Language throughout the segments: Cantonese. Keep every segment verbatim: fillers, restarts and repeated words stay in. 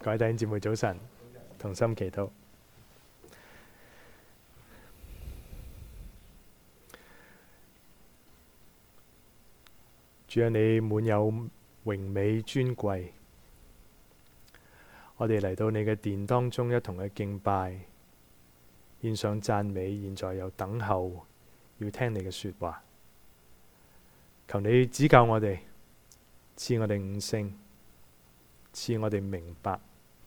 各位弟兄姊妹早晨，同心祈禱。主啊，你滿有榮美尊貴，我哋嚟到你嘅殿當中一同嘅敬拜，獻上讚美，現在又等候要聽你嘅說話。求你指教我哋，賜我哋悟性，賜我哋明白，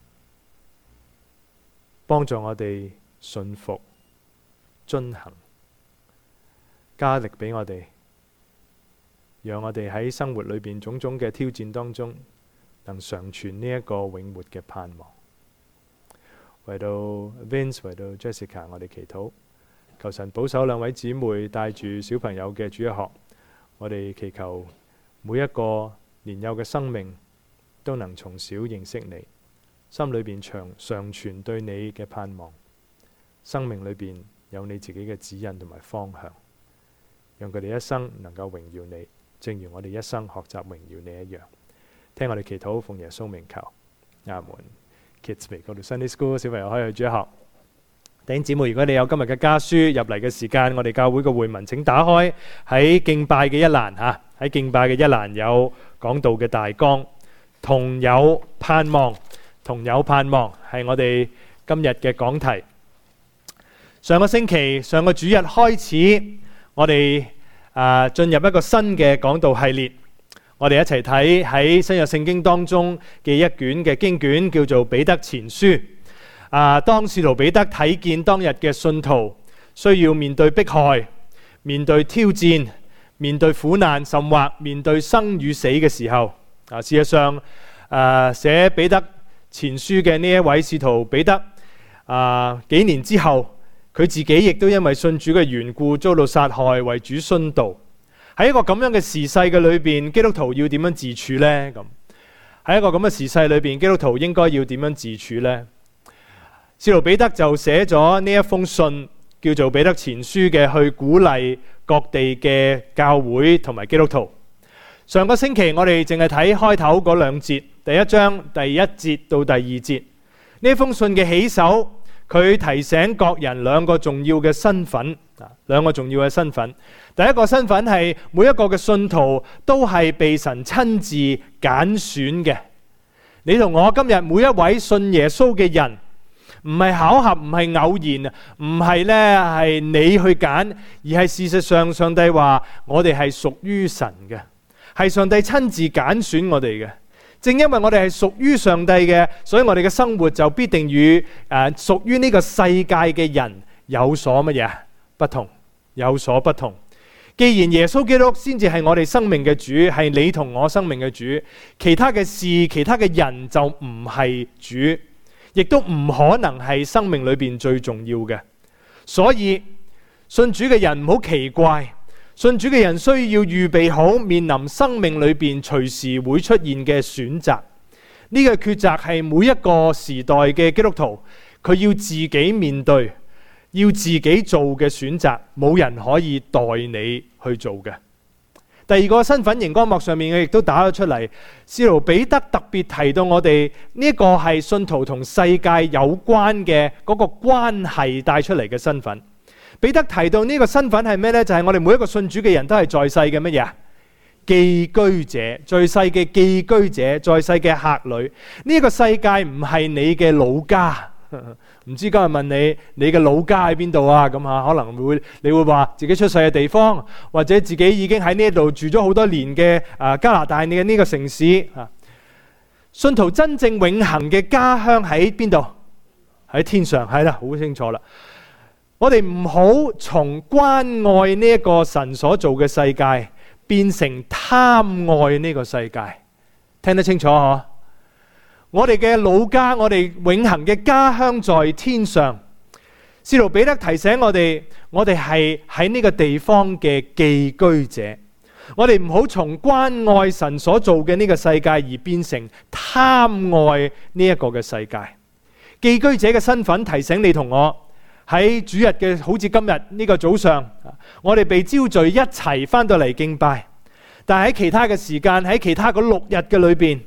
幫助我哋信服遵行，加力俾我哋，讓我哋喺生活裏邊種種嘅挑戰當中，能常存呢一個永活嘅盼望。為到 Vince， 為到 Jessica， 我哋祈禱，求神保守兩位姊妹帶住小朋友嘅主日學。我哋祈求每一個年幼嘅生命都能從小認識你，心裏邊常常存對你嘅盼望，生命裏邊有你自己嘅指引同埋方向，讓佢哋一生能夠榮耀你，正如我哋一生學習榮耀你一樣。聽我哋祈禱，奉耶穌名求，阿門。Kids may go to Sunday School， 小朋友可以去主日學。弟兄姊妹，如果你有今日嘅家書入嚟嘅時間，我哋教會嘅會文請打開喺敬拜嘅一欄吓，喺敬拜嘅一欄有講道嘅大綱，同有盼望，同有盼望係我哋今日嘅講題。上個星期上個主日開始，我哋啊進入一個新嘅講道系列，我哋一齊睇喺新約聖經當中嘅一卷嘅經卷，叫做彼得前書。啊！當使徒彼得睇見當日嘅信徒需要面對迫害、面對挑戰、面對苦難，甚或面對生與死嘅時候，啊，事實上，啊寫彼得前書嘅呢一位使徒彼得，啊幾年之後，佢自己亦都因為信主嘅緣故遭到殺害，為主殉道。喺一個咁樣嘅時勢嘅裏邊，基督徒要點樣自處呢？咁喺一個咁嘅時勢裏邊，基督徒應該要點樣自處呢？使徒彼得就寫咗呢一封信，叫做彼得前書嘅，去鼓勵各地嘅教會同埋基督徒。上個星期我哋淨係睇開頭嗰兩節，第一章第一節到第二節。呢封信嘅起手，佢提醒各人兩個重要嘅身份，兩個重要嘅身份。第一個身份係每一個嘅信徒都係被神親自揀選嘅。你同我今日每一位信耶穌嘅人，唔係巧合，唔係偶然，唔係呢係你去揀，而係事實上上帝話我哋係屬於神嘅，係上帝親自揀選我哋嘅。正因為我哋係屬於上帝嘅，所以我哋嘅生活就必定與誒屬於呢個世界嘅人有所乜嘢不同，有所不同。既然耶穌基督先至係我哋生命嘅主，係你同我生命嘅主，其他嘅事，其他嘅人就唔係主，亦都唔可能係生命裏邊最重要嘅。所以信主嘅人唔好奇怪，信主嘅人需要預備好面臨生命裏邊隨時會出現嘅選擇。呢個抉擇係每一個時代嘅基督徒佢要自己面對，要自己做嘅選擇，冇人可以代你去做嘅。第二個身份熒光幕上面嘅亦都打咗出嚟，使徒彼得特別提到我哋呢個係信徒同世界有關嘅嗰個關係帶出嚟嘅身份。彼得提到呢個身份係咩呢？就係我哋每一個信主嘅人都係在世嘅乜嘢？寄居者，在世嘅寄居者，在世嘅客旅。呢個世界唔係你嘅老家。唔知今日問你，你嘅老家喺邊度啊？咁吓，可能會你會話自己出世嘅地方，或者自己已經喺呢度住咗好多年嘅啊加拿大嘅呢個城市啊。信徒真正永恆嘅家鄉喺邊度？喺天上，係啦，好清楚啦。我哋唔好從關愛呢一個神所做嘅世界，變成貪愛呢個世界。聽得清楚嗬？我哋嘅老家，我哋永恆嘅家鄉在天上。使徒彼得提醒我哋，我哋係喺呢個地方嘅寄居者。我哋唔好從關愛神所做嘅呢個世界而變成貪愛呢一個嘅世界。寄居者嘅身份提醒你同我，喺主日嘅好似今日呢個早上，我哋被招聚一齊翻到嚟敬拜。但係喺其他嘅時間，喺其他嗰六日嘅裏邊，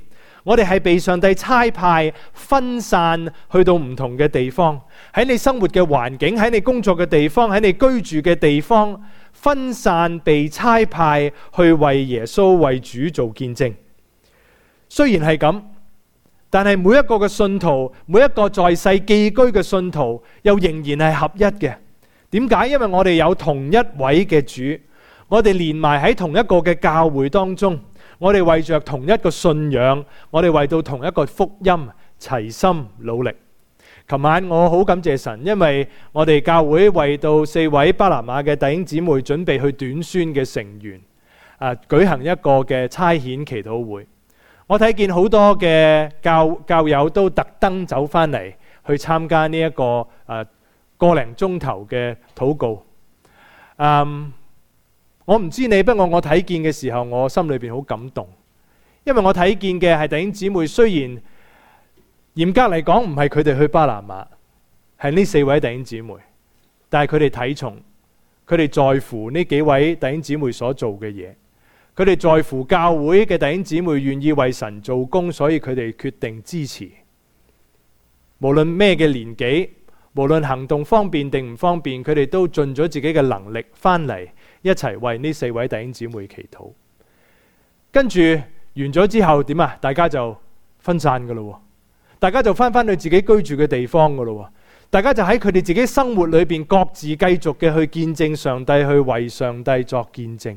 我哋係被上帝差派分散去到唔同嘅地方，喺你生活嘅環境，喺你工作嘅地方，喺你居住嘅地方，分散被差派去為耶穌為主做見證。雖然係咁，但係每一個嘅信徒，每一個在世寄居嘅信徒，又仍然係合一嘅。點解？因為我哋有同一位嘅主，我哋連埋喺同一個嘅教會當中，我哋為着同一個信仰，我哋為到同一個福音齊心努力。琴晚我好感謝神，因為我哋教會為到四位巴拿馬嘅弟兄姊妹準備去短宣嘅成員啊，舉行一個嘅差遣祈禱會。我睇見好多嘅教教友都特登走翻嚟去參加呢、這、一個誒、啊、個零鐘頭嘅禱告。嗯。我唔知你，不過我睇見嘅時候，我心裏邊好感動，因為我睇見嘅係弟兄姊妹，雖然嚴格嚟講唔係佢哋去巴拿馬，係呢四位弟兄姊妹，但係佢哋睇重，佢哋在乎呢幾位弟兄姊妹所做嘅嘢，佢哋在乎教會嘅弟兄姊妹願意為神做工，所以佢哋決定支持。無論咩嘅年紀，無論行動方便定唔方便，佢哋都盡咗自己嘅能力翻嚟，一齊為呢四位弟兄姊妹祈禱。跟住完咗之後點啊？大家就分散噶咯，大家就翻翻去自己居住嘅地方噶咯，大家就喺佢哋自己生活裏邊各自繼續嘅去見證上帝，去為上帝作見證。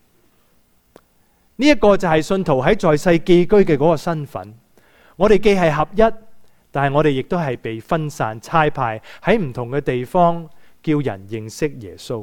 呢、這、一個就係信徒喺在，在世寄居嘅嗰個身份。我哋既係合一，但係我哋亦都係被分散差派喺唔同嘅地方，叫人認識耶穌。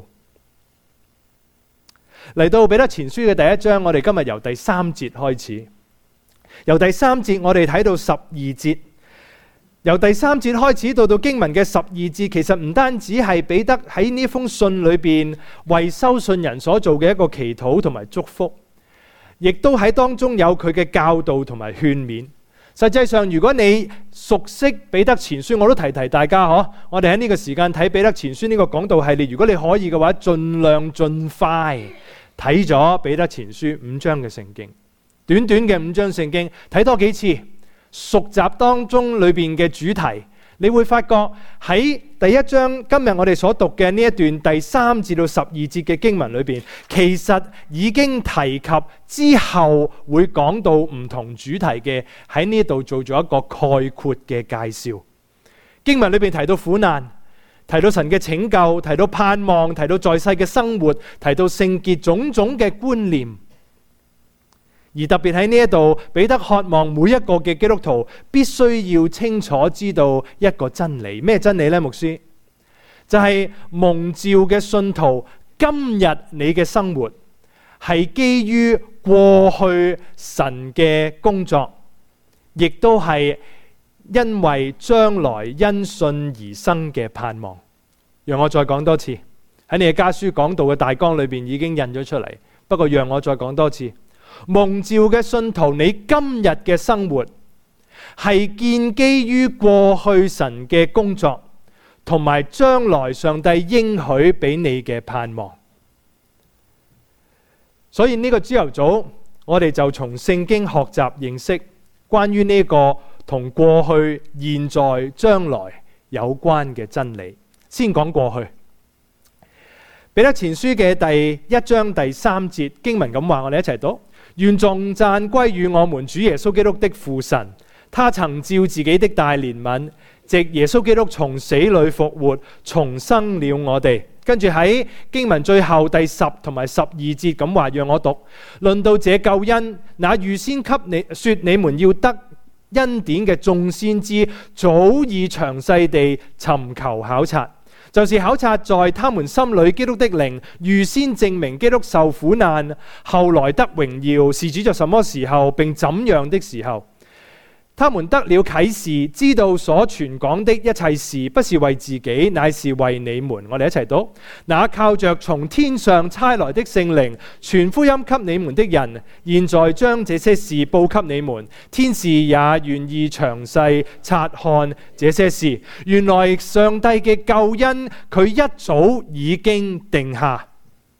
嚟到彼得前書嘅第一章，我哋今日由第三節開始。由第三節我哋睇到十二節，由第三節開始到到經文嘅十二節，其實唔單止係彼得喺呢封信裏邊為收信人所做嘅一個祈禱同埋祝福，亦都喺當中有佢嘅教導同埋勸勉。實際上，如果你熟悉彼得前書，我都提提大家嗬。我哋喺呢個時間睇彼得前書呢個講道系列，如果你可以嘅話，盡量盡快睇咗彼得前書五章嘅聖經，短短嘅五章聖經，睇多幾次，熟習當中裏邊嘅主題，你會發覺喺第一章今日我哋所讀嘅呢一段第三至到十二節嘅經文裏邊，其實已經提及之後會講到唔同主題嘅，喺呢度做咗一個概括嘅介紹。經文裏邊提到苦難，提到神嘅拯救，提到盼望，提到在世嘅生活，提到聖潔，種種嘅觀念。而特別喺呢一度，彼得渴望每一個嘅基督徒必須要清楚知道一個真理。咩真理呢？牧師就係蒙召嘅信徒，今日你嘅生活係基於過去神嘅工作，亦都係因為將來因信而生嘅盼望。讓我再講多次，喺你嘅家書講道嘅大綱裏邊已經印咗出嚟，不過讓我再講多次。蒙召嘅信徒，你今日嘅生活係建基於過去神嘅工作，同埋將來上帝應許俾你嘅盼望。所以呢個朝頭早，我哋就從聖經學習認識關於呢個同過去、現在、將來有關嘅真理。先講過去。彼得前書嘅第一章第三節經文咁話，我哋一齊讀。願頌讚歸於我們主耶穌基督的父神，他曾照自己的大憐憫，藉耶穌基督從死裏復活，重生了我哋。跟住喺經文最後第十同埋十二節咁話，讓我讀。論到這救恩，那預先給你說你們要得恩典嘅眾先知，早已詳細地尋求考察。就是考察在他們心裏基督的靈，預先證明基督受苦難，後來得榮耀，是指着什麼時候並怎樣的時候。他們得了啟示，知道所傳講的一切事，不是為自己，乃是為你們。我哋一齊讀。那靠着從天上差來的聖靈，傳福音給你們的人，現在將這些事報給你們。天使也願意詳細察看這些事。原來上帝嘅救恩，佢一早已經定下。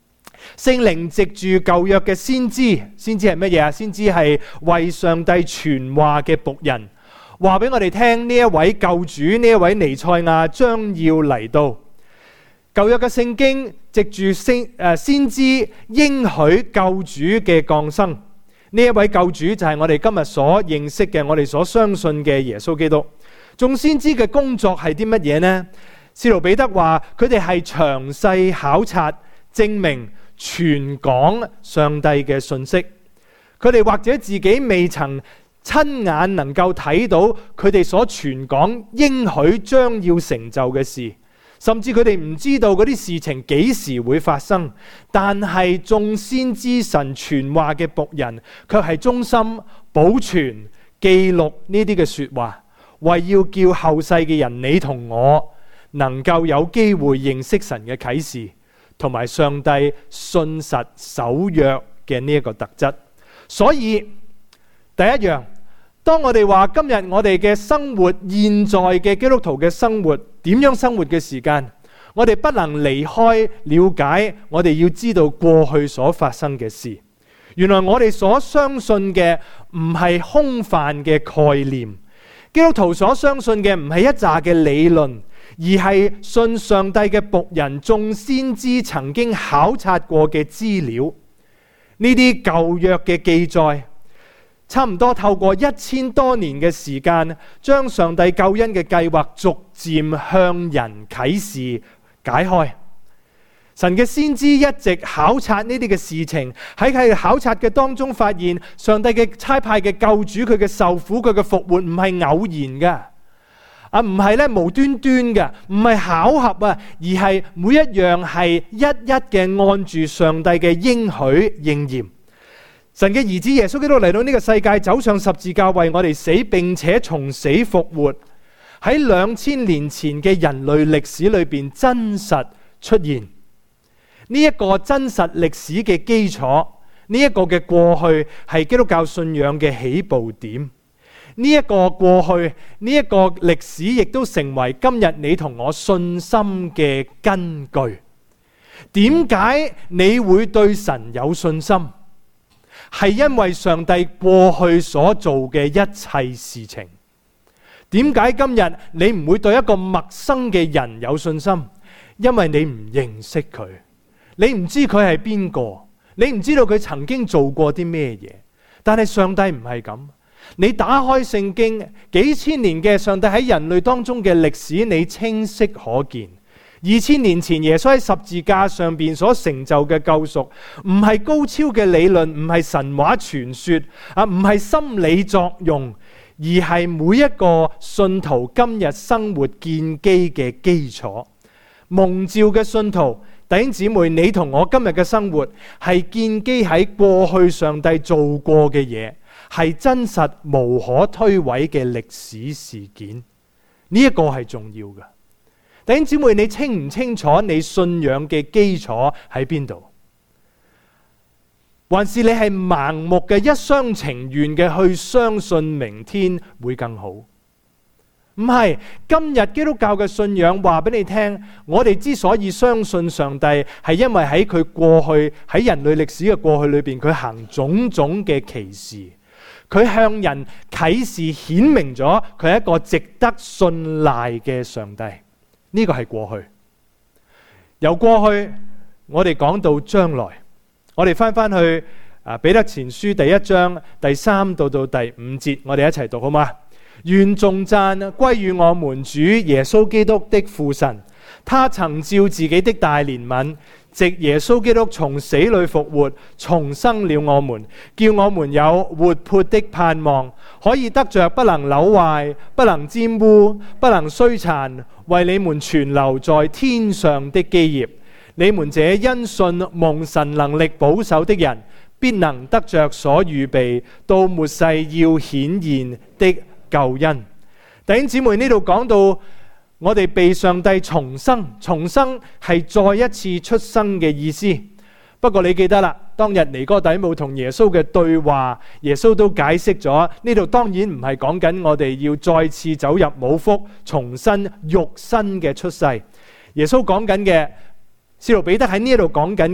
聖靈藉住舊約嘅先知，先知係乜嘢啊？先知係為上帝傳話嘅僕人，話俾我哋聽呢一位救主，呢一位彌賽亞將要嚟到。舊約嘅聖經藉住先誒先知應許救主嘅降生，呢一位救主就係我哋今日所認識嘅，我哋所相信嘅耶穌基督。眾先知嘅工作係啲乜嘢呢？使徒彼得話佢哋係詳細考察、證明、傳講上帝嘅信息。佢哋或者自己未曾親眼能夠睇到佢哋所傳講應許將要成就嘅事，甚至佢哋唔知道嗰啲事情幾時會發生。但係眾先知神傳話嘅僕人卻係忠心保存記錄呢啲嘅說話，為要叫後世嘅人，你同我能夠有機會認識神嘅啟示同埋上帝信實守約嘅呢一個特質。所以第一樣，當我哋話今日我哋嘅生活，現在嘅基督徒嘅生活點樣生活嘅時間，我哋不能離開了解，我哋要知道過去所發生嘅事。原來我哋所相信嘅唔係空泛嘅概念，基督徒所相信嘅唔係一紮嘅理論，而係信上帝嘅僕人眾先知曾經考察過嘅資料。呢啲舊約嘅記載差唔多透過一千多年嘅時間，將上帝救恩嘅計劃逐漸向人啟示解開。神嘅先知一直考察呢啲嘅事情，喺佢考察嘅當中發現，上帝嘅差派嘅救主，佢嘅受苦，佢嘅復活唔係偶然嘅，啊唔係咧無端端嘅，唔係巧合啊，而係每一樣係一一嘅按住上帝嘅應許應驗。神嘅兒子耶穌基督嚟到呢個世界，走上十字架為我哋死，並且從死復活，喺兩千年前嘅人類歷史裏邊真實出現。呢一個真實歷史嘅基礎，呢一個嘅過去係基督教信仰嘅起步點。呢一個過去，呢一個歷史亦都成為今日你同我信心嘅根據。點解你會對神有信心？係因為上帝過去所做嘅一切事情。點解今日你唔會對一個陌生嘅人有信心？因為你唔認識佢，你唔知佢係邊個，你唔知道佢曾經做過啲咩嘢。但係上帝唔係咁。你打開聖經，幾千年嘅上帝喺人類當中嘅歷史，你清晰可見。二千年前耶穌喺十字架上邊所成就嘅救贖，唔係高超嘅理論，唔係神話傳說啊，唔係心理作用，而係每一個信徒今日生活建基嘅基礎。蒙召嘅信徒弟兄姊妹，你同我今日嘅生活係建基喺過去上帝做過嘅嘢，係真實無可推諉嘅歷史事件。呢一個係重要嘅。弟兄姊妹，你清唔清楚你信仰嘅基礎喺邊度？還是你係盲目嘅一廂情願嘅去相信明天會更好？唔係，今日基督教嘅信仰話俾你聽，我哋之所以相信上帝，係因為喺佢過去，喺人類歷史嘅過去裏邊，佢行種種嘅奇事，佢向人啟示顯明咗佢係一個值得信賴嘅上帝。呢個係過去。由過去我哋講到將來，我哋翻翻去啊彼得前書第一章第三到到第五節，我哋一齊讀好嗎？願頌讚歸於我們主耶穌基督的父神，他曾照自己的大憐憫，藉耶穌基督從死裏復活，重生了我們，叫我們有活潑的盼望，可以得着不能朽壞、不能沾污、不能衰殘，為你們存留在天上的基業。你們這因信蒙神能力保守的人，必能得着所預備到末世要顯現的救恩。弟兄姊妹，呢度講到我哋被上帝重生，重生係再一次出生嘅意思。不過你記得啦，當日尼哥底母同耶穌嘅對話，耶穌都解釋咗，呢度當然唔係講緊我哋要再次走入母腹，重新肉身嘅出世。耶穌講緊嘅，使徒彼得喺呢度講緊嘅，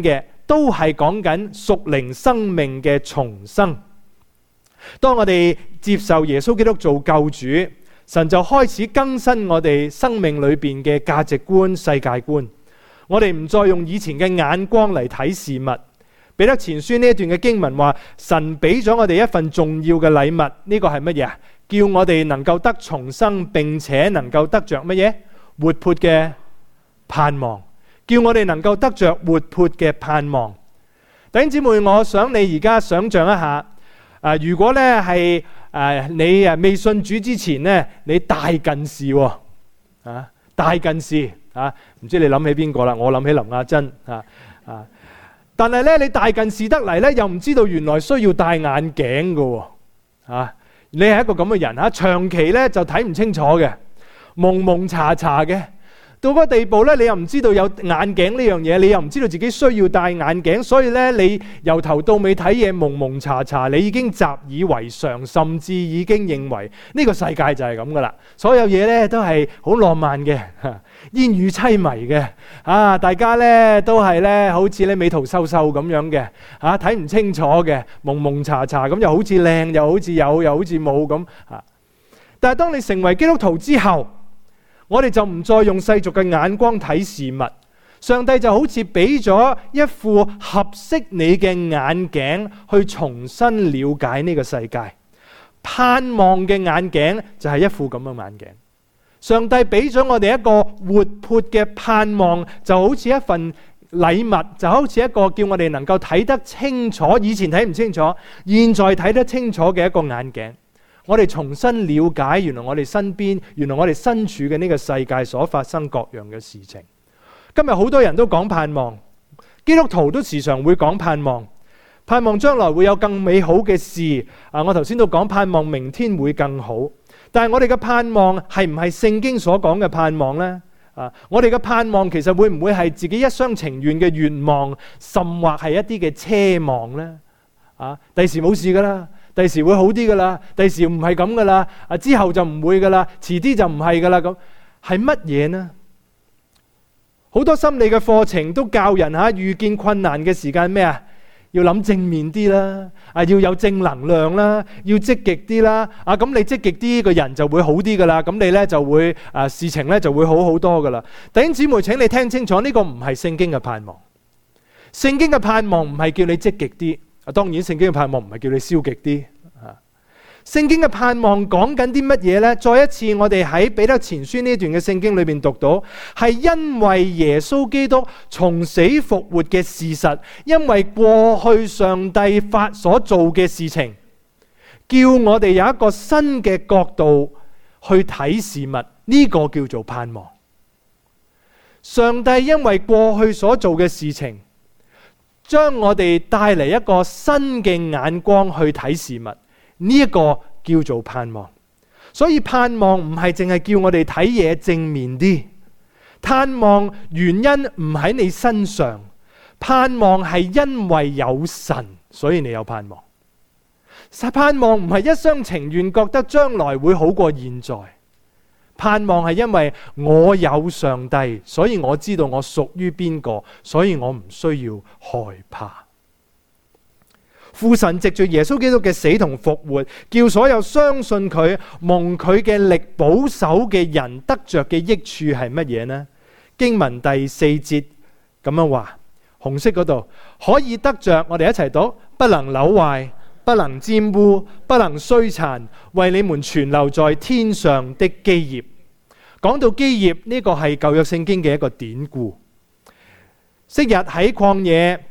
都係講緊屬靈生命嘅重生。當我哋接受耶穌基督做救主，神就開始更新我哋生命裏邊嘅價值觀、世界觀。我哋唔再用以前嘅眼光嚟睇事物。彼得前書呢一段嘅經文話，神俾咗我哋一份重要嘅禮物，呢個係乜嘢啊？叫我哋能夠得重生，並且能夠得着乜嘢？活潑嘅盼望。叫我哋能夠得着活潑嘅盼望。弟兄姊妹，我想你而家想象一下，啊，如果咧係誒你啊未信主之前咧，你大近視喎，啊大近視啊，唔知你諗起邊個啦？我諗起林亞珍啊啊，但係咧你大近視得嚟咧，又唔知道原來需要戴眼鏡噶喎，啊，你係一個咁嘅人啊，長期咧就睇唔清楚嘅，蒙蒙查查嘅。到個地步咧，你又唔知道有眼鏡呢樣嘢，你又唔知道自己需要戴眼鏡，所以咧你由頭到尾睇嘢蒙蒙查查，你已經習以為常，甚至已經認為呢個世界就係咁噶啦。所有嘢咧都係好浪漫嘅，煙雨淒迷嘅，啊，大家咧都係咧好似咧美圖秀秀咁樣嘅，啊，睇唔清楚嘅，蒙蒙查查咁，又好似靚，又好似有，又好似冇咁啊。但係當你成為基督徒之後，我哋就唔再用世俗嘅眼光睇事物，上帝就好似俾咗一副合適你嘅眼鏡去重新了解呢個世界。盼望嘅眼鏡就係一副咁嘅眼鏡。上帝俾咗我哋一個活潑嘅盼望，就好似一份禮物，就好似一個叫我哋能夠睇得清楚，以前睇唔清楚，現在睇得清楚嘅一個眼鏡。我哋重新了解，原來我哋身邊，原來我哋身處嘅呢個世界所發生各樣嘅事情。今日好多人都講盼望，基督徒都時常會講盼望，盼望將來會有更美好嘅事。啊，我頭先都講盼望明天會更好，但係我哋嘅盼望係唔係聖經所講嘅盼望呢？啊，我哋嘅盼望其實會唔會係自己一廂情願嘅願望，甚或係一啲嘅奢望呢？啊，第時冇事噶啦。第時會好啲噶啦，第時唔係咁噶啦，啊之後就唔會噶啦，遲啲就唔係噶啦，咁係乜嘢呢？好多心理嘅課程都教人吓，遇見困難嘅時間咩啊？要諗正面啲啦，啊要有正能量啦，要積極啲啦，啊咁你積極啲，個人就會好啲噶啦，咁你咧就會啊事情咧就會好好多噶啦。弟兄姊妹，請你聽清楚，呢個唔係聖經嘅盼望。聖經嘅盼望唔係叫你積極啲。當然聖經嘅盼望唔係叫你消極啲。聖經嘅盼望講緊啲乜嘢呢？再一次我哋喺彼得前書呢段嘅聖經裏面讀到，係因為耶穌基督從死復活嘅事實，因為過去上帝法所做嘅事情，叫我哋有一個新嘅角度去睇事物，呢個叫做盼望。上帝因為過去所做嘅事情，將我哋帶嚟一個新嘅眼光去睇事物，呢一個叫做盼望。所以盼望唔係淨係叫我哋睇嘢正面啲，盼望原因唔喺你身上，盼望係因為有神，所以你有盼望。盼望唔係一廂情願覺得將來會好過現在，盼望係因為我有上帝，所以我知道我屬於邊個，所以我唔需要害怕。父神藉住耶穌基督嘅死同復活，叫所有相信佢、蒙佢嘅力保守嘅人得着嘅益處係乜嘢呢？經文第四節咁樣話，紅色嗰度可以得着，我哋一齊讀，不能朽壞，不能沾污，不能衰殘，為你們存留在天上的基業。講到基業，呢個係舊約聖經嘅一個典故。昔日喺曠野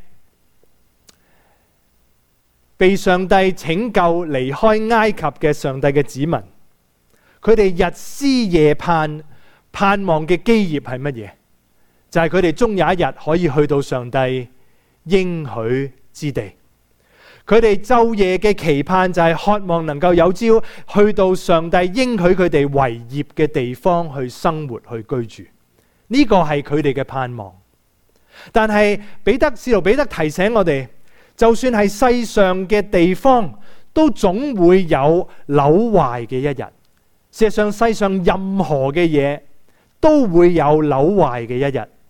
被上帝拯救離開埃及嘅上帝嘅子民，佢哋日思夜盼，盼望嘅基業係乜嘢？就係佢哋終有一日可以去到上帝應許之地。佢哋晝夜嘅期盼就係渴望能夠有朝去到上帝應許佢哋為業嘅地方去生活去居住，呢個係佢哋嘅盼望。但係彼得使徒彼得提醒我哋，就算係世上嘅地方，都總會有朽壞嘅一日。事實上，世上任何嘅嘢都會有朽壞嘅一日。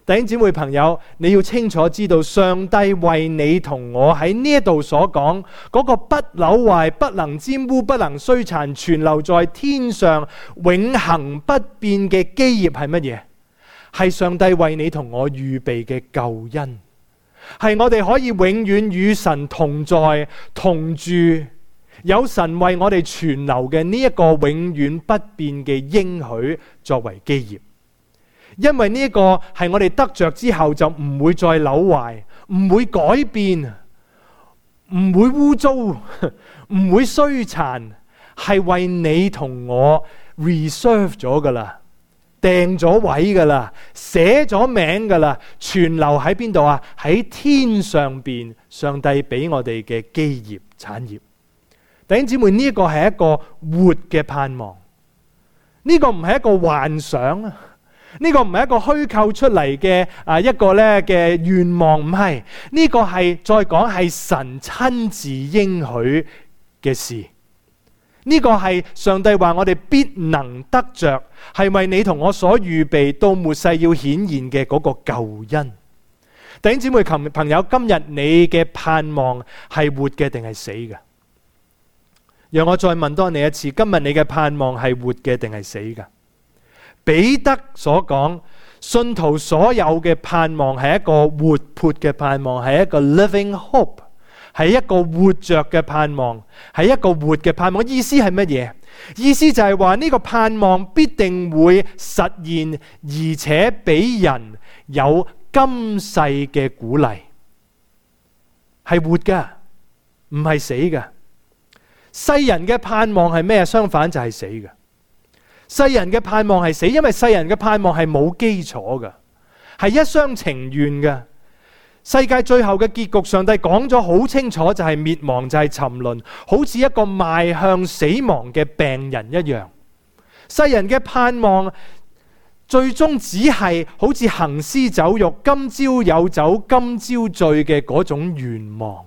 弟兄姊妹朋友，你要清楚知道，上帝為你同我喺呢一度所講嗰個不朽壞、不能沾污、不能衰殘、存留在天上、永恆不變嘅基業係乜嘢？係上帝為你同我預備嘅救恩，係我哋可以永遠與神同在同住，有神為我哋存留嘅呢一個永遠不變嘅應許作為基業。因為呢個係我哋得着之後就唔會再朽壞，唔會改變，唔會污糟，唔會衰殘，係為你同我 reserve 咗噶啦，訂咗位噶啦，寫咗名噶啦，存留喺邊度啊？喺天上邊，上帝俾我哋嘅基業產業。弟兄姊妹，呢個係一個活嘅盼望，呢個唔係一個幻想啊！呢個唔係一個虛構出嚟嘅啊一個咧嘅願望，唔係，呢個係再講係神親自應許嘅事。呢個係上帝話我哋必能得着，係為你同我所預備到末世要顯現嘅嗰個救恩。弟兄姊妹朋友，今日你嘅盼望係活嘅定係死嘅？讓我再問多你一次，今日你嘅盼望係活嘅定係死嘅？彼得所講，信徒所有嘅盼望係一個活潑嘅盼望，係一個 living hope， 係一個活着嘅盼望，係一個活嘅盼望。意思係乜嘢？意思就係話呢個盼望必定會實現，而且俾人有今世嘅鼓勵，係活噶，唔係死噶。世人嘅盼望係咩？相反就係死嘅。世人嘅盼望係死，因為世人嘅盼望係冇基礎嘅，係一廂情願嘅。世界最後嘅結局，上帝講咗好清楚，就係滅亡，就係沉淪，好似一個邁向死亡嘅病人一樣。世人嘅盼望最終只係好似行屍走肉，今朝有酒今朝醉嘅嗰種願望。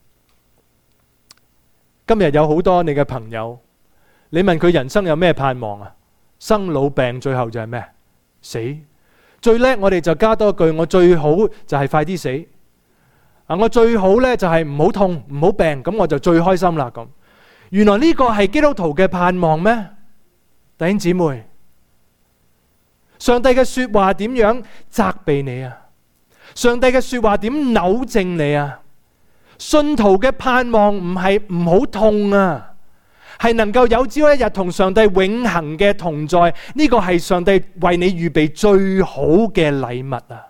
今日有好多你嘅朋友，你問佢人生有咩盼望啊？生老病，最後就係咩？死。最叻我哋就加多句，我最好就係快啲死。啊，我最好呢就係唔好痛唔好病，咁我就最開心啦。咁原來呢個係基督徒嘅盼望咩？弟兄姊妹，上帝嘅說話點樣責備你啊？上帝嘅說話點扭正你啊？信徒嘅盼望唔係唔好痛啊，係能夠有朝一日同上帝永恆嘅同在，呢個係上帝為你預備最好嘅禮物啊！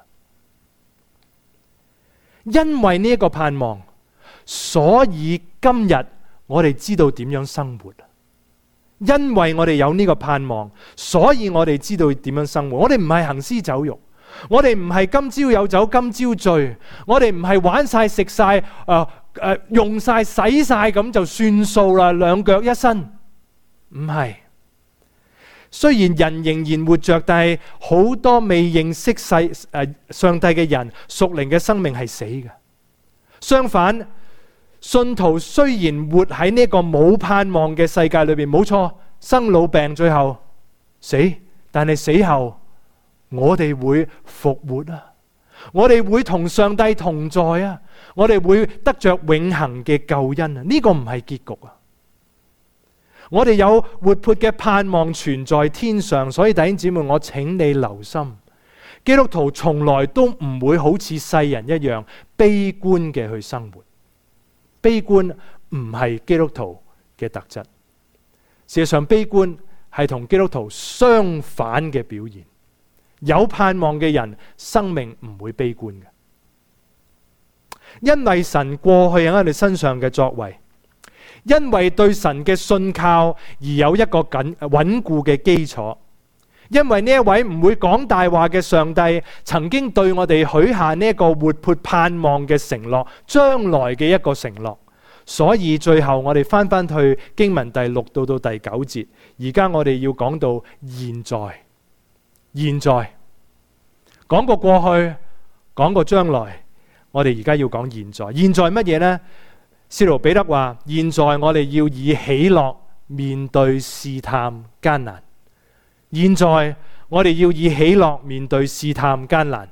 因為呢一個盼望，所以今日我哋知道點樣生活。因為我哋有呢個盼望，所以我哋知道點樣生活。我哋唔係行屍走肉，我哋唔係今朝有酒今朝醉，我哋唔係玩晒食晒誒誒用晒洗晒咁就算數啦，兩腳一伸。唔係，雖然人仍然活着，但係好多未認識世誒上帝嘅人，屬靈嘅生命係死嘅。相反，信徒雖然活喺呢個冇盼望嘅世界裏邊，冇錯，生老病最後死，但係死後我哋會復活啊！我哋會同上帝同在啊！我哋會得着永恆嘅救恩啊！呢個唔係結局啊！我哋有活潑嘅盼望存在天上，所以弟兄姊妹，我請你留心，基督徒從來都唔會好似世人一樣悲觀嘅去生活。悲觀唔係基督徒嘅特質，事實上悲觀係同基督徒相反嘅表現。有盼望嘅人，生命唔會悲觀嘅，因為神過去喺我哋身上嘅作為，因為對神嘅信靠而有一個緊穩固嘅基礎，因為呢一位唔會講大話嘅上帝，曾經對我哋許下呢一個活潑盼望嘅承諾，將來嘅一個承諾。所以最後我哋翻翻去經文第六到到第九節，而家我哋要講到現在。現在講過過去，講過將來，我哋而家要講現在。現在乜嘢呢？使徒彼得話：現在我哋要以喜樂面對試探艱難。現在我哋要以喜樂面對試探艱難。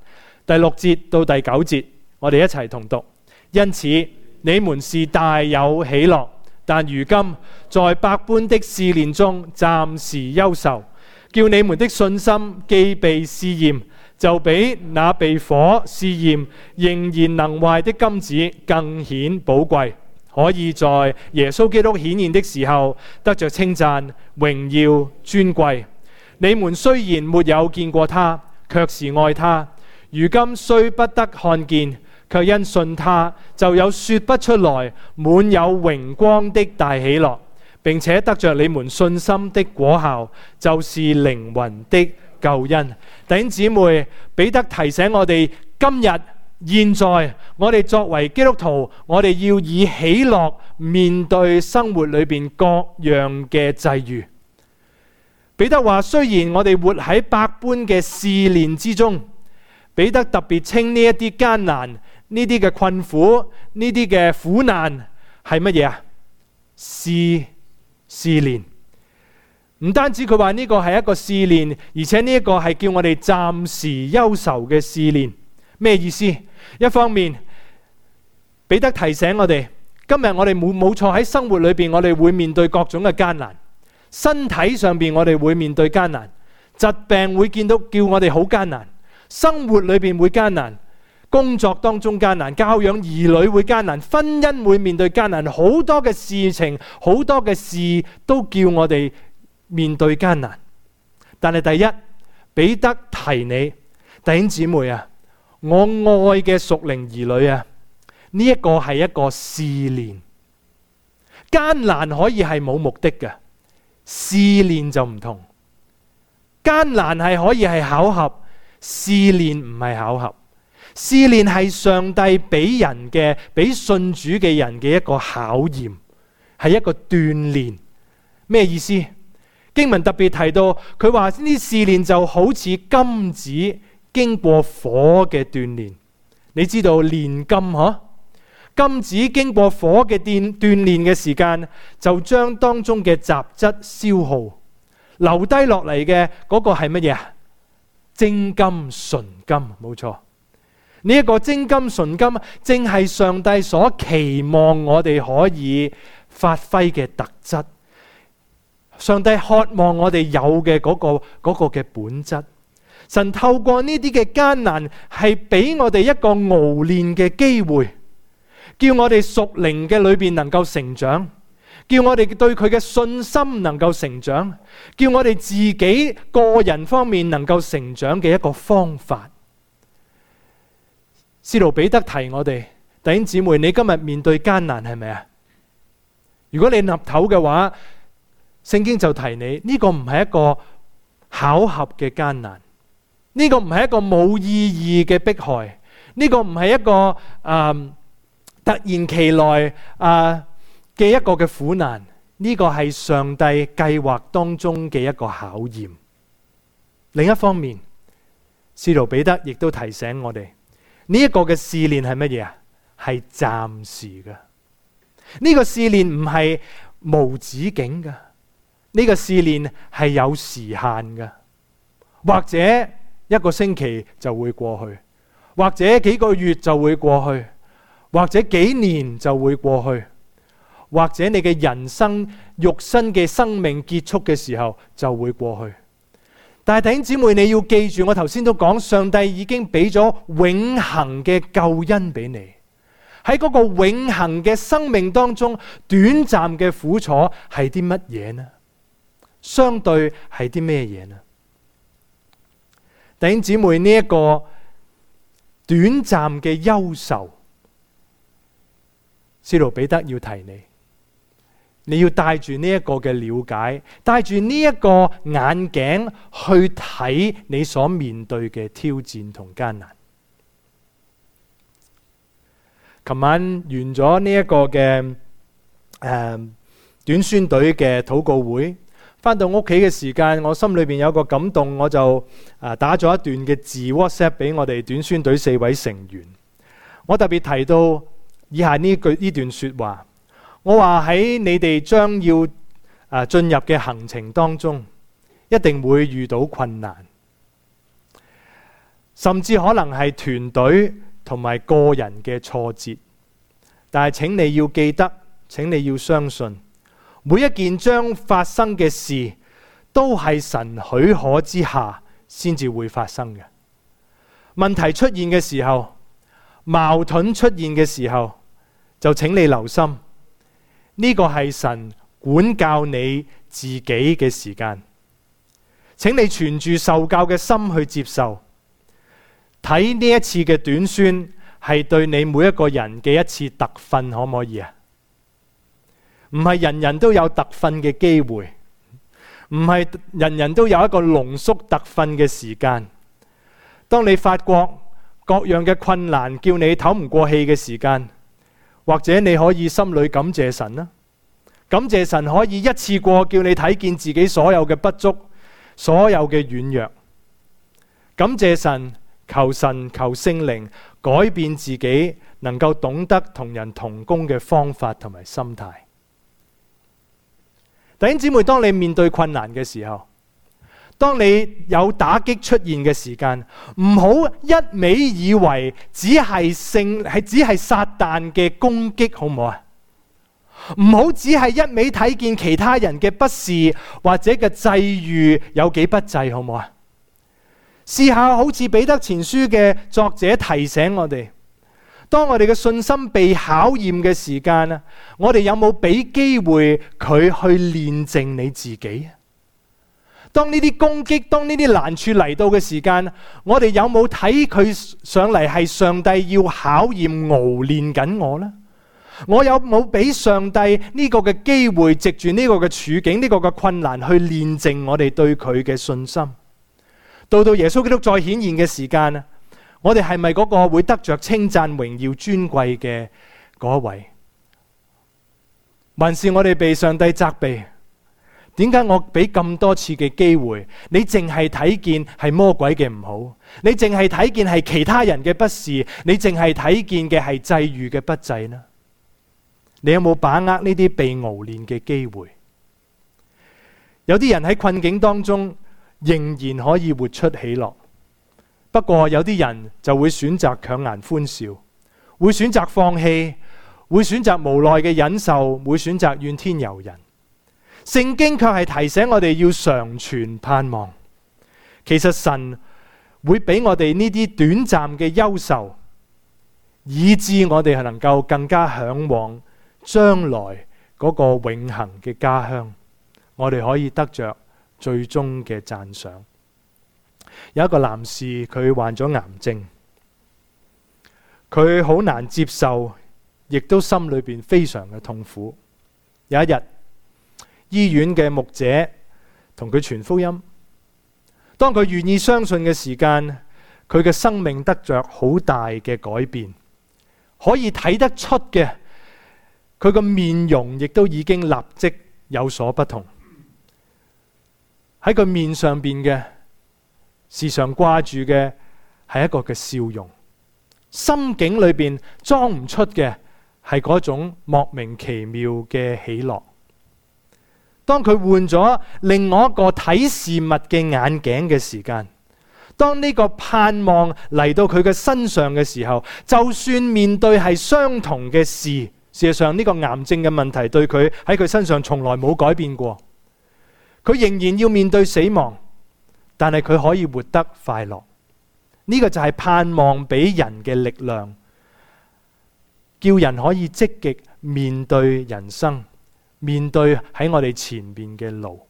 第六節到第九節，我哋一齊同讀。因此你們是大有喜樂，但如今在百般的試煉中暫時憂愁，叫你們的信心既被試驗，就比那被火試驗仍然能壞的金子更顯寶貴，可以在耶穌基督顯現的時候得着稱讚、榮耀、尊貴。你們雖然沒有見過他，卻是愛他；如今雖不得看見，卻因信他，就有說不出來、滿有榮光的大喜樂，並且得着你們信心的果效，就是靈魂的救恩。弟兄姊妹，彼得提醒我哋，今日現在我哋作為基督徒，我哋要以喜樂面對生活裏邊各樣嘅際遇。彼得話，雖然我哋活喺百般嘅試煉之中，彼得特別稱呢一啲艱難、呢啲嘅困苦、呢啲嘅苦難係乜嘢啊？試試煉。唔單止佢話呢個係一個試煉，而且呢一個係叫我哋暫時憂愁嘅試煉。咩意思？一方面，彼得提醒我哋，今日我哋冇冇錯喺生活裏邊，我哋會面對各種嘅艱難。身體上邊我哋會面對艱難，疾病會見到叫我哋好艱難，生活裏邊會艱難，工作當中艱難，教養兒女會艱難，婚姻會面對艱難，好多嘅事情，好多嘅事都叫我哋面對艱難。但係第一，彼得提你弟兄姊妹啊，我愛嘅屬靈兒女啊，呢一個係一個試煉，艱難可以係冇目的嘅。試煉就唔同，艱難係可以係巧合，試煉唔係巧合。試煉係上帝俾人嘅，俾信主嘅人嘅一個考驗，係一個鍛煉。咩意思？經文特別提到，佢話呢啲試煉就好似金子經過火嘅鍛煉。你知道煉金嗬？金子經過火嘅鍛鍛煉嘅時間，就將當中嘅雜質消耗，留低落嚟嘅嗰個係乜嘢啊？精金純金，冇錯。呢一個精金純金，正係上帝所期望我哋可以發揮嘅特質。上帝渴望我哋有嘅嗰個嗰個嘅本質。神透過呢啲嘅艱難，係俾我哋一個熬練嘅機會。叫我哋屬靈嘅裏邊能夠成長，叫我哋對佢嘅信心能夠成長，叫我哋自己個人方面能夠成長嘅一個方法。使徒彼得提我哋，弟兄姊妹，你今日面對艱難係咪啊？如果你岌頭嘅話，聖經就提你，呢個唔係一個巧合嘅艱難，呢個唔係一個冇意義嘅迫害，呢個唔係一個誒突然其來啊嘅一個嘅苦難，呢個係上帝計劃當中嘅一個考驗。另一方面，使徒彼得亦都提醒我哋，呢一個嘅試煉係乜嘢啊？係暫時嘅。呢個試煉唔係無止境嘅，呢個試煉係有時限嘅，或者一個星期就會過去，或者幾個月就會過去，或者幾年就會過去，或者你嘅人生肉身嘅生命結束嘅時候就會過去。但係弟兄姊妹，你要記住，我頭先都講，上帝已經俾咗永恆嘅救恩俾你。喺嗰個永恆嘅生命當中，短暫嘅苦楚係啲乜嘢呢？相對係啲咩嘢呢？弟兄姊妹，呢一個短暫嘅憂愁，使徒彼得要提你，你要帶住呢一個嘅了解，帶住呢一個眼鏡去睇你所面對嘅挑戰同艱難。琴晚完咗呢一個嘅誒、呃、短宣隊嘅禱告會，返到屋企嘅時間，我心裏邊有個感動，我就啊打咗一段嘅字 WhatsApp 俾我哋短宣隊四位成員。我特別提到以下呢句呢段說話，我話喺你哋將要啊進入嘅行程當中，一定會遇到困難。 甚至可能係團隊同埋個人嘅挫折。但係請你要記得，請你要相信，每一件將發生嘅事都係神許可之下先至會發生嘅。問題出現嘅時候，矛盾出現嘅時候，就請你留心，呢個係神管教你自己嘅時間。請你存住受教嘅心去接受，睇呢一次嘅短宣係對你每一個人嘅一次特訓，可唔可以啊？唔係人人都有特訓嘅機會，唔係人人都有一個濃縮特訓嘅時間。當你發覺各樣嘅困難叫你唞唔過氣嘅時間，或者你可以心裏感謝神啦，感謝神可以一次過叫你睇見自己所有嘅不足，所有嘅軟弱。感謝神，求神求聖靈改變自己，能夠懂得同人同工嘅方法同埋心態。弟兄姊妹，當你面對困難嘅時候，當你有打擊出現嘅時間，唔好一味以為只係聖係只係撒旦嘅攻擊，好唔好啊？唔好只係一味睇見其他人嘅不是或者嘅際遇有幾不濟，好唔好啊？試下好似彼得前書嘅作者提醒我哋，當我哋嘅信心被考驗嘅時間啊，我哋有冇俾機會佢去煉淨你自己？當呢啲攻擊，當呢啲難處嚟到嘅時間，我哋有冇睇佢上嚟係上帝要考驗熬煉緊我呢？我有冇俾上帝呢個嘅機會，藉住呢個嘅處境，呢個嘅困難去煉淨我哋對佢嘅信心？到到耶穌基督再顯現嘅時間啊，我哋係咪嗰個會得着稱讚、榮耀、尊貴嘅嗰一位？還是我哋被上帝責備？點解我俾咁多次嘅機會，你淨係睇見係魔鬼嘅唔好，你淨係睇見係其他人嘅不是，你淨係睇見嘅係際遇嘅不濟呢？你有冇把握呢啲被熬煉嘅機會？有啲人喺困境當中仍然可以活出喜樂，不過有啲人就會選擇強顏歡笑，會選擇放棄，會選擇無奈嘅忍受，會選擇怨天尤人。聖經卻係提醒我哋要常存盼望。其實神會俾我哋呢啲短暫嘅憂愁，以致我哋係能夠更加向往將來嗰個永恆嘅家鄉，我哋可以得着最終嘅讚賞。有一個男士，佢患咗癌症，佢好難接受，亦都心裏邊非常嘅痛苦。有一日，醫院嘅牧者同佢傳福音，當佢願意相信嘅時間，佢嘅生命得着好大嘅改變，可以睇得出嘅，佢個面容亦都已經立即有所不同。喺佢面上邊嘅時常掛住嘅係一個嘅笑容，心境裏邊裝唔出嘅係嗰種莫名其妙嘅喜樂。當佢換咗另外一個睇事物嘅眼鏡嘅時間，當呢個盼望嚟到佢嘅身上嘅時候，就算面對係相同嘅事，事實上呢個癌症嘅問題對佢喺佢身上從來冇改變過，佢仍然要面對死亡，但係佢可以活得快樂。呢個就係盼望俾人嘅力量，叫人可以積極面對人生，面對喺我哋前面嘅路。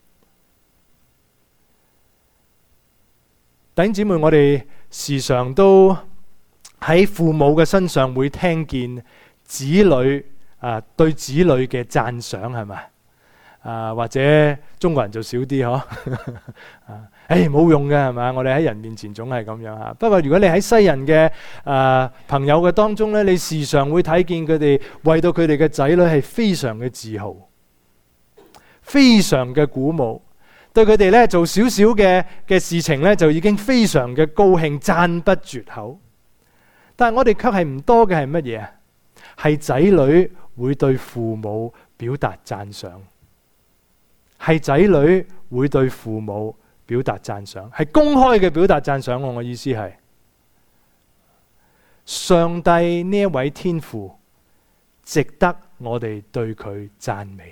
弟兄姊妹，我哋時常都喺父母嘅身上會聽見子女啊對子女嘅讚賞，係咪啊？或者中國人就少啲嗬？啊，誒冇用嘅係咪？我哋喺人面前總係咁樣吓。不過如果你喺西人嘅啊朋友嘅當中咧，你時常會睇見佢哋為到佢哋嘅仔女係非常嘅自豪，非常嘅鼓舞，對佢哋咧做少少嘅嘅事情咧，就已經非常嘅高興，讚不絕口。但係我哋卻係唔多嘅係乜嘢啊？係仔女會對父母表達讚賞，係仔女會對父母表達讚賞，係公開嘅表達讚賞。我嘅意思係， 上帝呢一位天父值得我哋對佢讚美。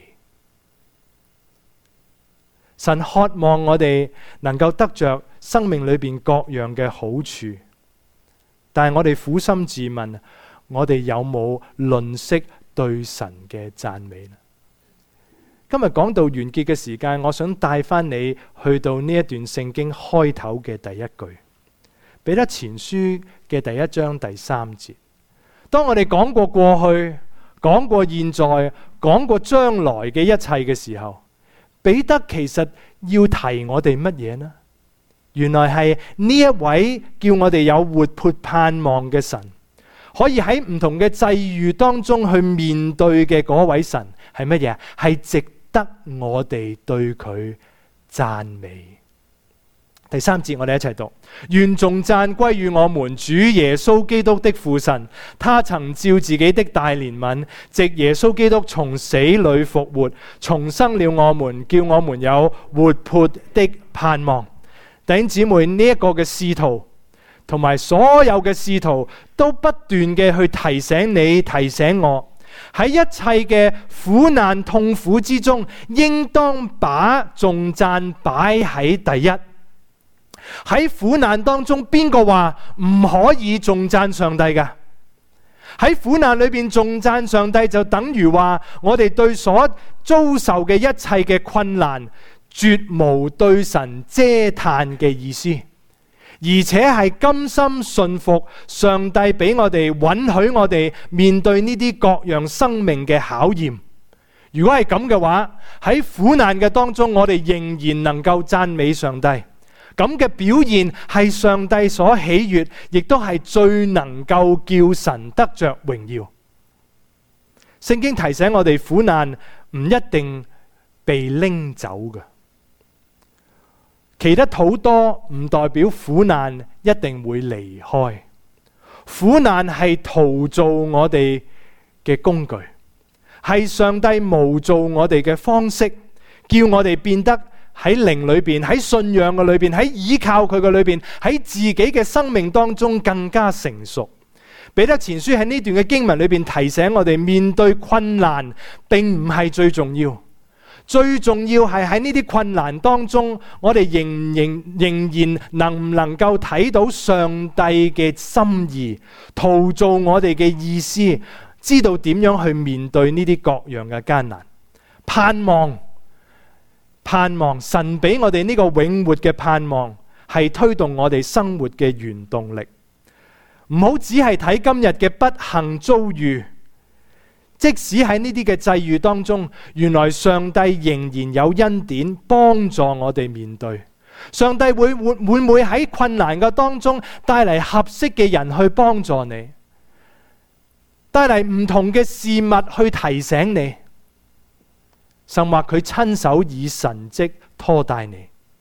神渴望我哋能夠得着生命裏邊各樣嘅好處，但係我哋苦心自問，我哋有冇吝嗇對神嘅讚美呢？今日講到完結嘅時間，我想帶翻你去到呢一段聖經開頭嘅第一句，彼得前書嘅第一章第三節。當我哋講過過去、講過現在、講過將來嘅一切嘅時候，彼得其實要提我哋乜嘢呢？原來係呢一位叫我哋有活潑盼望嘅神，可以喺唔同嘅際遇當中去面對嘅嗰位神係乜嘢？係值得我哋對佢讚美。第三節我哋一齊讀：願頌讚歸於我們主耶穌基督的父神，他曾照自己的大憐憫，藉耶穌基督從死裏復活，重生了我們，叫我們有活潑的盼望。弟兄姊妹，呢一個嘅使徒同埋所有嘅使徒都不斷嘅去提醒你、提醒我，喺一切嘅苦難痛苦之中，應當把頌讚擺喺第一。喺苦難當中，邊個話唔可以頌讚上帝㗎？喺苦難裏邊頌讚上帝，就等於話我哋對所遭受嘅一切嘅困難，絕無對神嗟嘆嘅意思，而且係甘心信服上帝俾我哋允許我哋面對呢啲各樣生命嘅考驗。如果係咁嘅話，喺苦難嘅當中，我哋仍然能夠讚美上帝。咁嘅表現係上帝所喜悅，亦都係最能夠叫神得着榮耀。聖經提醒我哋，苦難唔一定被拎走嘅，祈得禱多唔代表苦難一定會離開。苦難係陶造我哋嘅工具，係上帝模造我哋嘅方式，叫我哋變得喺靈裏邊，喺信仰嘅裏邊，喺依靠佢嘅裏邊，喺自己嘅生命當中更加成熟。彼得前書喺呢段嘅經文裏邊提醒我哋，面對困難並唔係最重要，最重要係喺呢啲困難當中，我哋仍然仍然能唔能夠睇到上帝嘅心意，陶造我哋嘅意思，知道點樣去面對呢啲各樣嘅艱難。盼望盼望神俾我哋呢個永活嘅盼望，係推動我哋生活嘅原動力。唔好只係睇今日嘅不幸遭遇，即使喺呢啲嘅際遇當中，原來上帝仍然有恩典幫助我哋面對。上帝會會會唔會喺困難嘅當中帶嚟合適嘅人去幫助你，帶嚟唔同嘅事物去提醒你，甚或佢親手以神蹟拖帶你。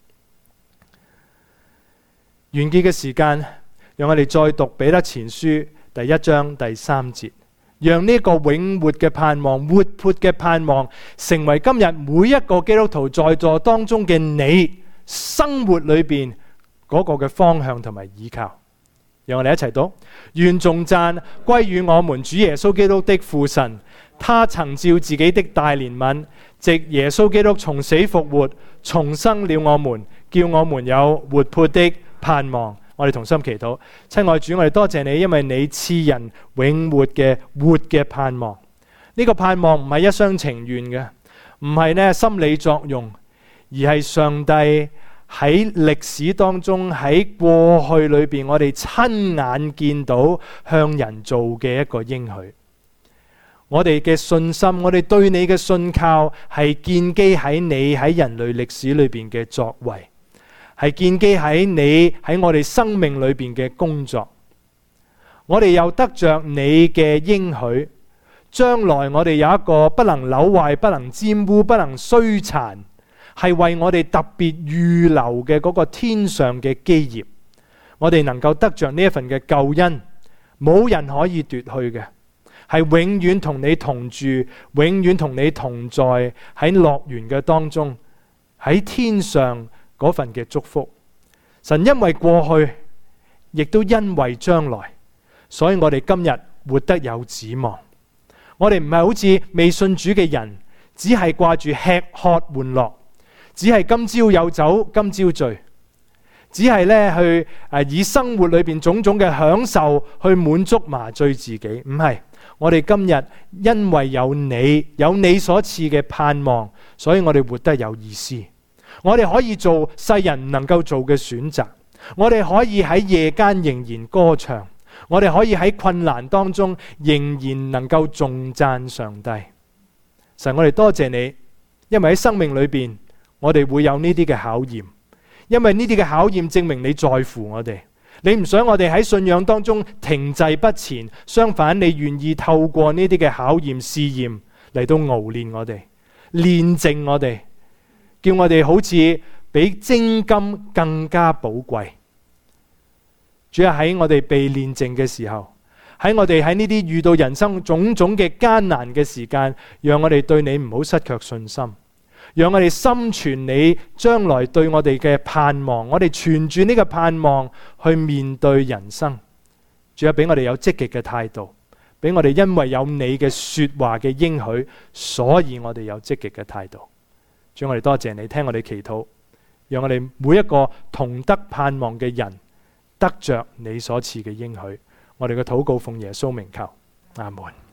完結嘅時間，讓我哋再讀彼得前書第一章第三節，讓呢個永活嘅盼望、活潑嘅盼望，成為今日每一個基督徒在座當中嘅你生活裏邊嗰個嘅方向同埋依靠。讓我哋一齊讀：願頌讚歸於我們主耶穌基督的父神，他曾照自己的大憐憫，藉耶穌基督從死復活，重生了我們，叫我們有活潑的盼望。我哋同心祈禱。親愛主，我哋多謝你，因為你賜人永活嘅活嘅盼望。呢個盼望唔係一廂情願嘅，唔係呢心理作用，而係上帝喺歷史當中，喺過去裏邊，我哋親眼見到向人做嘅一個應許。我哋嘅信心，我哋對你嘅信靠，係建基喺你喺人類歷史裏邊嘅作為，係建基喺你喺我哋生命裏邊嘅工作。我哋又得着你嘅應許，將來我哋有一個不能朽壞、不能沾污、不能衰殘，係為我哋特別預留嘅嗰個天上嘅基業。我哋能夠得着呢一份嘅救恩，冇人可以奪去嘅，係永遠同你同住，永遠同你同在，喺樂園嘅當中，喺天上嗰份嘅祝福。神因為過去，亦都因為將來， 所以我哋今日活得有指望。我哋唔係好似未信主嘅人，只係掛住吃喝玩樂，只係今朝有酒今朝醉，只係咧去誒以生活裏邊種種嘅享受去滿足麻醉自己。唔係，我哋今日因為有你，有你所賜嘅盼望，所以我哋活得有意思。我哋可以做世人唔能夠做嘅選擇，我哋可以喺夜間仍然歌唱，我哋可以喺困難當中仍然能夠頌讚上帝。神，我哋多謝你，因為喺生命裏邊我哋會有呢啲嘅考驗，因為呢啲嘅考驗證明你在乎我哋，你唔想我哋喺信仰當中停滯不前，相反你願意透過呢啲嘅考驗試驗嚟到熬練我哋，煉淨我哋，叫我哋好似比精金更加寶貴。主要喺我哋被煉淨嘅時候，喺我哋喺呢啲遇到人生種種嘅艱難嘅時間，讓我哋對你唔好失卻信心，讓我哋心存你將來對我哋嘅盼望，我哋存住呢個盼望去面對人生。主要俾我哋有積極嘅態度，俾我哋因為有你嘅說話嘅應許，所以我哋有積極嘅態度。主要我哋多謝你聽我哋祈禱，讓我哋每一個同得盼望嘅人得着你所賜嘅應許。我哋嘅禱告奉耶穌名求，阿門。